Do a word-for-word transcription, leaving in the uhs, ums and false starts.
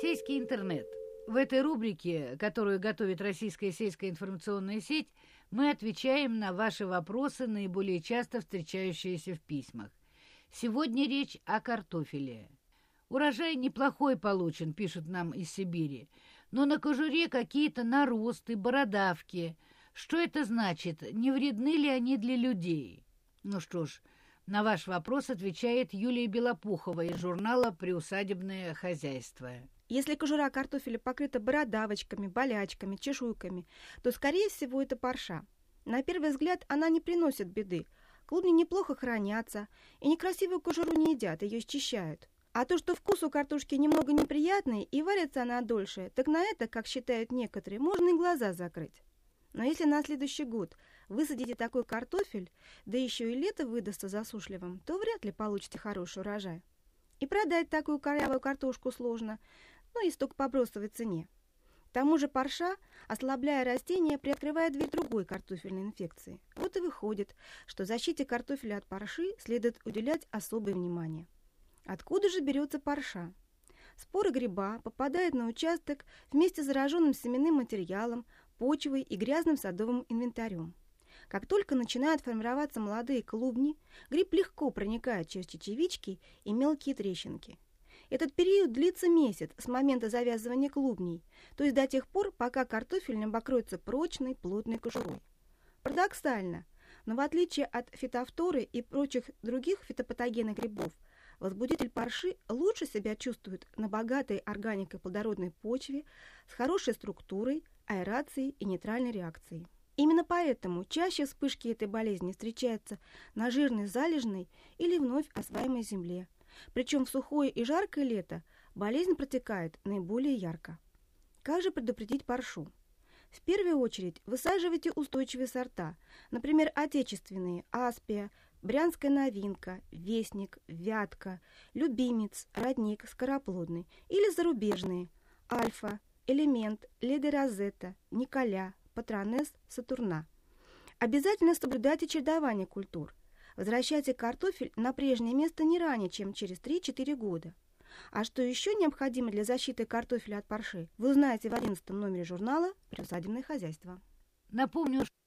Российский интернет. В этой рубрике, которую готовит Российская сельская информационная сеть, мы отвечаем на ваши вопросы, наиболее часто встречающиеся в письмах. Сегодня речь о картофеле. Урожай неплохой получен, пишут нам из Сибири, но на кожуре какие-то наросты, бородавки. Что это значит? Не вредны ли они для людей? Ну что ж, на ваш вопрос отвечает Юлия Белопухова из журнала «Приусадебное хозяйство». Если кожура картофеля покрыта бородавочками, болячками, чешуйками, то, скорее всего, это парша. На первый взгляд она не приносит беды. Клубни неплохо хранятся, и некрасивую кожуру не едят, ее счищают. А то, что вкус у картошки немного неприятный и варится она дольше, так на это, как считают некоторые, можно и глаза закрыть. Но если на следующий год высадите такой картофель, да еще и лето выдастся засушливым, то вряд ли получите хороший урожай. И продать такую корявую картошку сложно, ну, если только по бросовой цене. К тому же парша, ослабляя растение, приоткрывает дверь другой картофельной инфекции. Вот и выходит, что защите картофеля от парши следует уделять особое внимание. Откуда же берется парша? Споры гриба попадают на участок вместе с зараженным семенным материалом, почвой и грязным садовым инвентарем. Как только начинают формироваться молодые клубни, гриб легко проникает через чечевички и мелкие трещинки. Этот период длится месяц с момента завязывания клубней, то есть до тех пор, пока картофель не покроется прочной, плотной кожурой. Парадоксально, но в отличие от фитофторы и прочих других фитопатогенных грибов, возбудитель парши лучше себя чувствует на богатой органикой плодородной почве с хорошей структурой, аэрацией и нейтральной реакцией. Именно поэтому чаще вспышки этой болезни встречаются на жирной залежной или вновь осваиваемой земле. Причем в сухое и жаркое лето болезнь протекает наиболее ярко. Как же предупредить паршу? В первую очередь высаживайте устойчивые сорта, например, отечественные Аспия, Брянская новинка, Вестник, Вятка, Любимец, Родник, Скороплодный, или зарубежные Альфа, Элемент, Леди Розетта, Николя, Патронес, Сатурна. Обязательно соблюдайте чередование культур. Возвращайте картофель на прежнее место не ранее, чем через три-четыре года. А что еще необходимо для защиты картофеля от парши, вы узнаете в одиннадцатом номере журнала «Приусадебное хозяйство». Напомню,